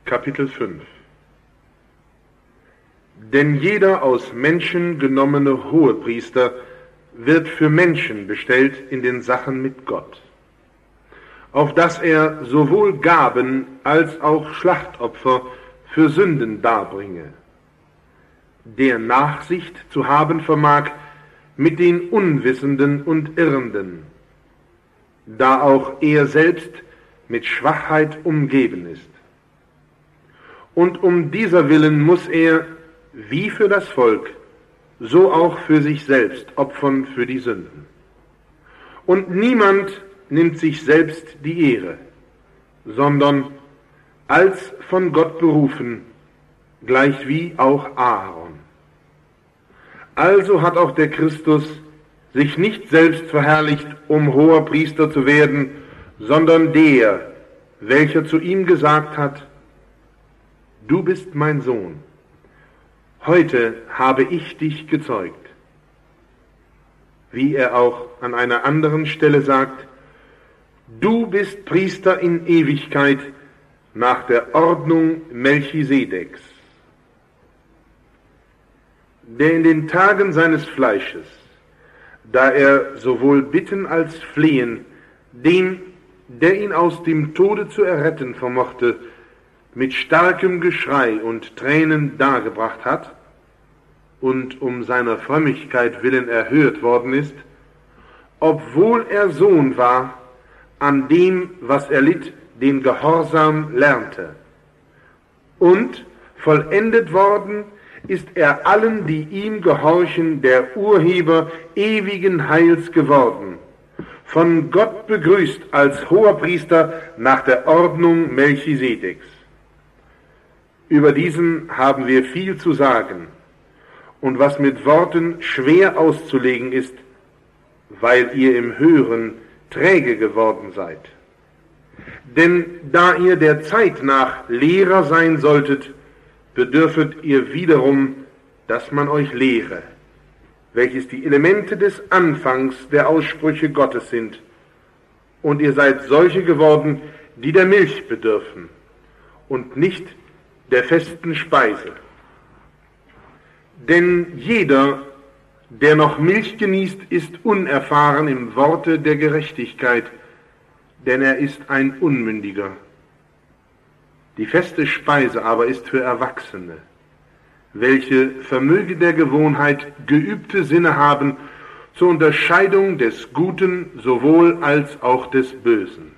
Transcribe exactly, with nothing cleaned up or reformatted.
Kapitel fünf. Denn jeder aus Menschen genommene Hohepriester wird für Menschen bestellt in den Sachen mit Gott, auf dass er sowohl Gaben als auch Schlachtopfer für Sünden darbringe, der Nachsicht zu haben vermag mit den Unwissenden und Irrenden, da auch er selbst mit Schwachheit umgeben ist. Und um dieser Willen muss er, wie für das Volk, so auch für sich selbst opfern für die Sünden. Und niemand nimmt sich selbst die Ehre, sondern als von Gott berufen, gleichwie auch Aaron. Also hat auch der Christus sich nicht selbst verherrlicht, um hoher Priester zu werden, sondern der, welcher zu ihm gesagt hat: Du bist mein Sohn, heute habe ich dich gezeugt. Wie er auch an einer anderen Stelle sagt: Du bist Priester in Ewigkeit nach der Ordnung Melchisedeks, der in den Tagen seines Fleisches, da er sowohl bitten als flehen, den, der ihn aus dem Tode zu erretten vermochte, mit starkem Geschrei und Tränen dargebracht hat und um seiner Frömmigkeit willen erhört worden ist, obwohl er Sohn war, an dem, was er litt, den Gehorsam lernte. Und vollendet worden ist er allen, die ihm gehorchen, der Urheber ewigen Heils geworden, von Gott begrüßt als Hoherpriester nach der Ordnung Melchisedeks. Über diesen haben wir viel zu sagen, und was mit Worten schwer auszulegen ist, weil ihr im Hören träge geworden seid. Denn da ihr der Zeit nach Lehrer sein solltet, bedürfet ihr wiederum, dass man euch lehre, welches die Elemente des Anfangs der Aussprüche Gottes sind. Und ihr seid solche geworden, die der Milch bedürfen und nicht der festen Speise. Denn jeder, der noch Milch genießt, ist unerfahren im Worte der Gerechtigkeit, denn er ist ein Unmündiger. Die feste Speise aber ist für Erwachsene, welche vermöge der Gewohnheit geübte Sinne haben zur Unterscheidung des Guten sowohl als auch des Bösen.